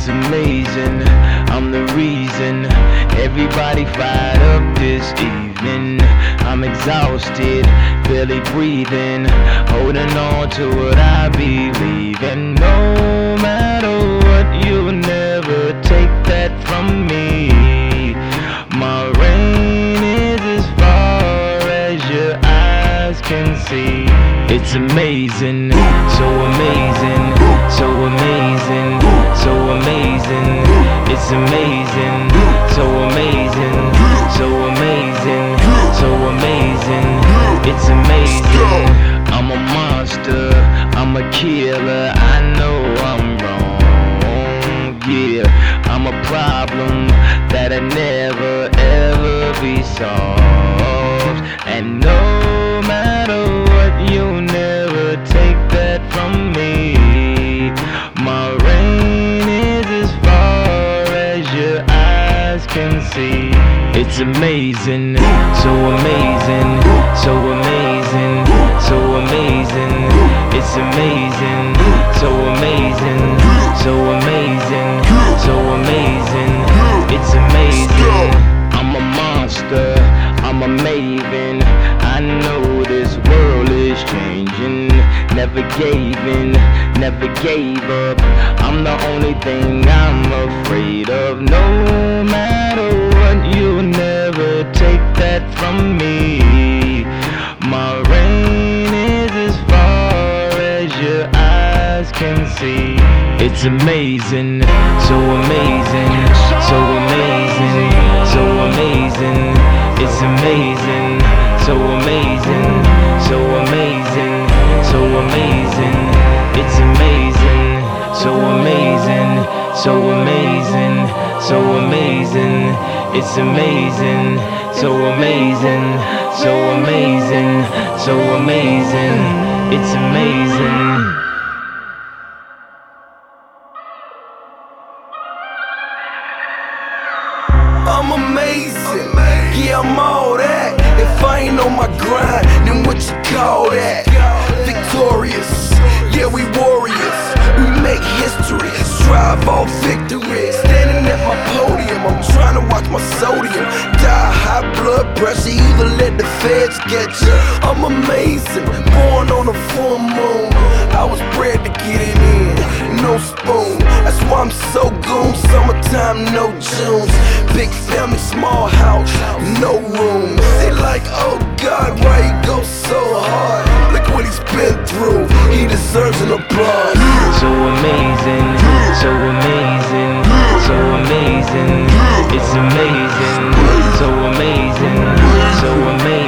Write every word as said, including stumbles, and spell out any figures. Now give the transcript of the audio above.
It's amazing, I'm the reason everybody fired up this evening. I'm exhausted, barely breathing, holding on to what I believe in. No matter what, you'll never take that from me. My reign is as far as your eyes can see. It's amazing, so amazing, so amazing, so amazing. It's amazing, so amazing, so amazing, so amazing. It's amazing. I'm a monster, I'm a killer. I know I'm wrong, yeah. I'm a problem that'll never ever be solved. And no matter what, you'll never take that from me. My reign is as far as your eyes can see. It's amazing, so amazing, so amazing, so amazing. It's amazing, so amazing, so amazing, so amazing. It's amazing. I'm a monster, I'm a maven. I know this world is changing. Never gave in, never gave up. I'm the only thing I'm afraid of. No matter what, you'll never take that from me. My reign is as far as your eyes can see. It's amazing, so amazing, so amazing, so amazing. It's amazing, so amazing, so amazing, so amazing. It's amazing, so amazing, so amazing, so amazing. It's amazing, so amazing, so amazing, so amazing. It's amazing. I'm amazing, yeah, I'm all that. If I ain't on my grind, then what you call that? Victorious, yeah, we warriors. We make history, strive all victory. Standing at my podium, I'm trying to watch my sodium. Die high blood pressure, either let the feds get you. I'm amazing, born on a full moon. I was bred to get it in, no spoon. That's why I'm so goon. Summertime, no Junes. Big family, small house, no room. They like, oh God, why he go so hard? Look what he's been through, he deserves an applause. So amazing, so amazing, so amazing. It's amazing, so amazing, so amazing.